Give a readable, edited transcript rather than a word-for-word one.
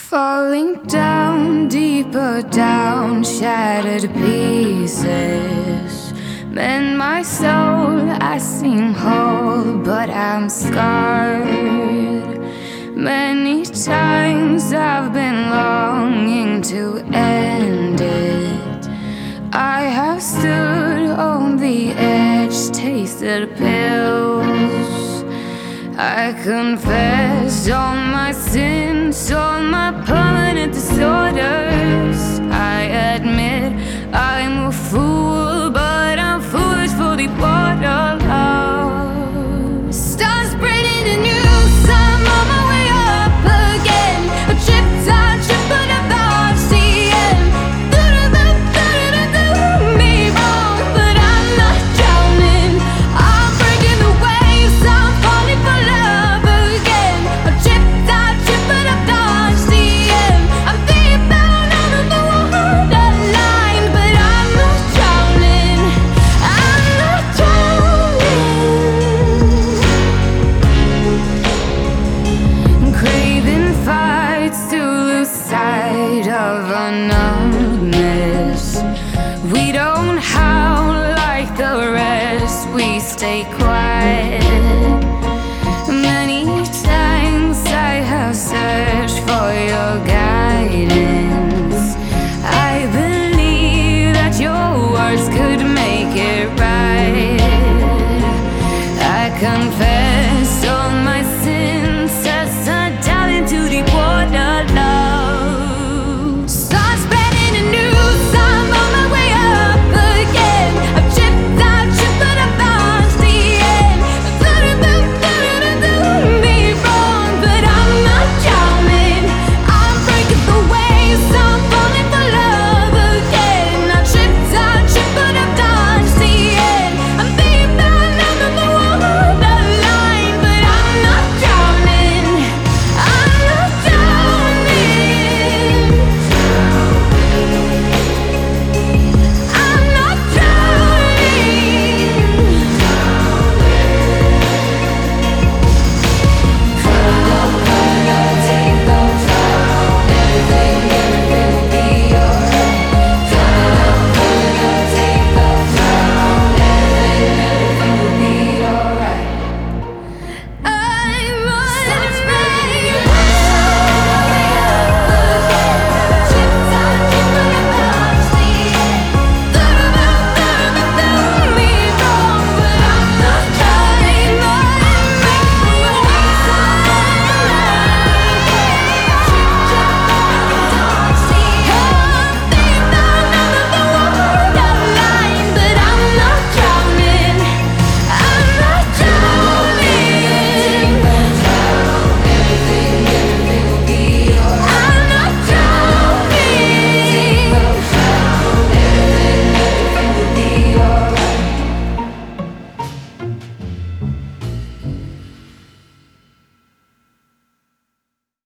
Falling down, deeper down, shattered pieces. Mend my soul, I seem whole, but I'm scarred. Many times I've been longing to end it. I have stood on the edge, tasted pills. I confess all my sins.